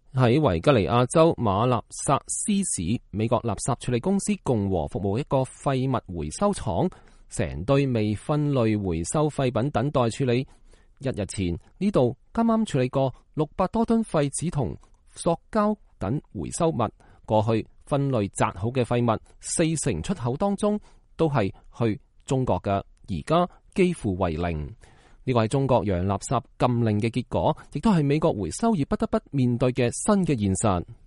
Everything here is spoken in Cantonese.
喺維吉尼亞州馬納薩斯市，美國垃圾處理公司共和服務一個廢物回收廠，成堆未分類回收廢品等待處理。一日前，呢度啱啱處理過600多噸廢紙同塑膠等回收物。過去分類紮好嘅廢物，40%出口當中都係去中國嘅，而家幾乎為零。呢個係中國洋垃圾禁令嘅結果，亦都係美國回收業不得不面對嘅新嘅現實。